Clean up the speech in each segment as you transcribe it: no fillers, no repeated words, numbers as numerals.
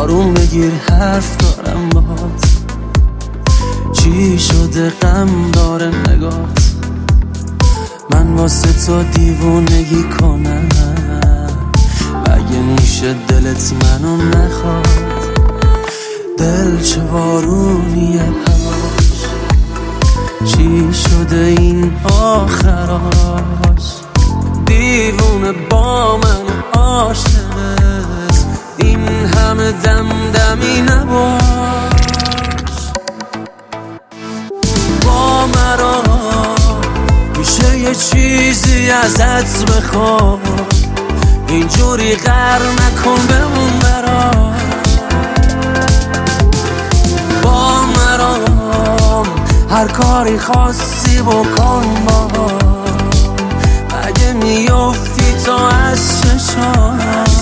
آروم بگیر حرف دارم باهات. چی شده غم داره نگات؟ من واسه تو دیوونگی کنم؟ اگه میشه دلت منو نخواد. دل چه بارونیه هواش، چی شده این آخراش؟ دیوونه با من عاشقت، این همه دمدمی نباش. با مرا میشه یه چیزی ازت بخوام، اینجوری غر نکن بمون برام. با مرام هر کاری خواستی بکن با، اگه میافتی تا از چشام.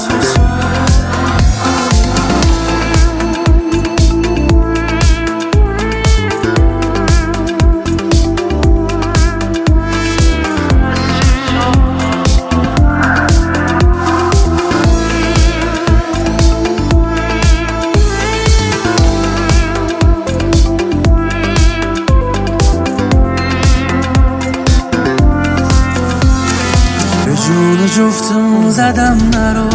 جون جفتمون زدم نرو،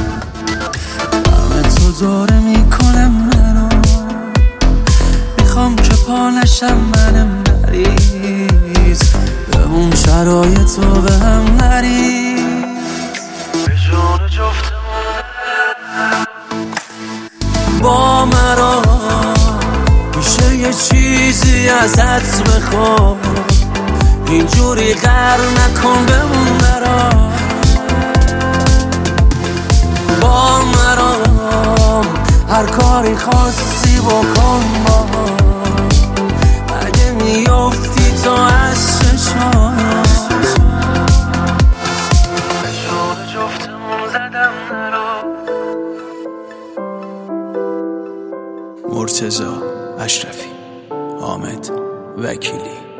همه تو داره میکنم منو. میخوام که پانشم منم نریز، بمون شرایطو به هم نریز. به جون جفتمون با مرا میشه یه چیزی ازت بخوام، اینجوری غر نکن بمون برام. با مرام هر کاری خواستی بکن با، اگه میافتی تا از چشام. به جون جفتمون زدم نرو. مرتضی اشرفی، حامد وکیلی.